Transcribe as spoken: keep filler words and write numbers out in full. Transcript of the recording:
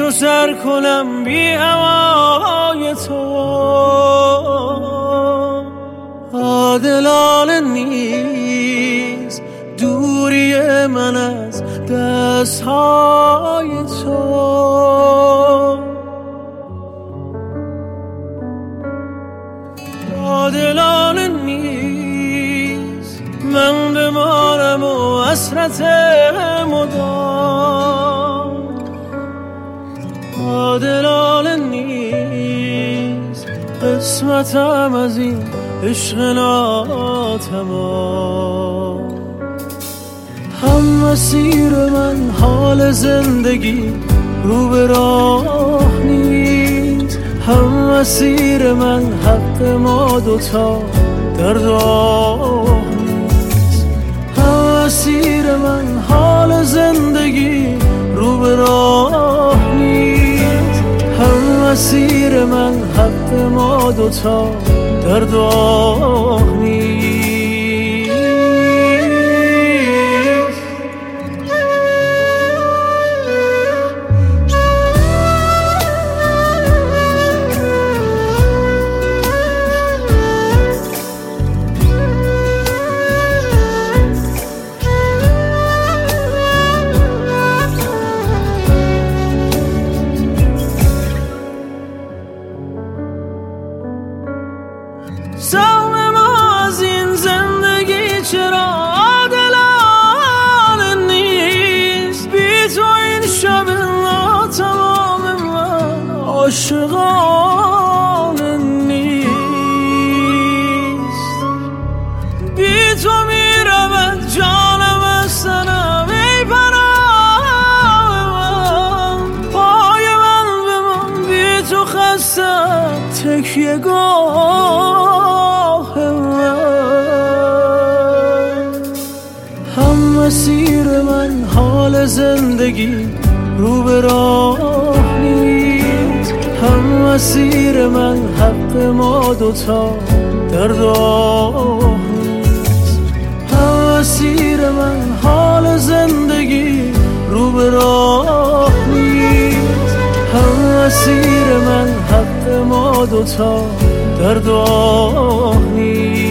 رو سر کنم بی هوای تو. عادلانه نیست دوری من از دستهای تو. عادلانه نیست من بمانم و حسرت مدام. عادلانه نیست قسمتم از این عشق ناتمام. هم مسیر من حال زندگی رو به راه نیست، هم مسیر من حق ما دوتا در راه نیست. هم مسیر من حال زندگی رو به راه نیست، هم مسیر من حق ما دوتا در راه نیست. سهم ما از این زندگی چرا عادلانه نیست؟ بی تو این شب ناتمام من عاشقانه نیست. بی تو میرود جانم از تنم ای پناه من. پای من بمان بی تو خستم تکیه گاه من. هم مسیر من حال زندگی رو به راه نیست، هم مسیر من حق ما دوتا در راه نیست. هم مسیر من حال زندگی رو به راه نیست، هم مسیر من حق ما دوتا در راه نیست.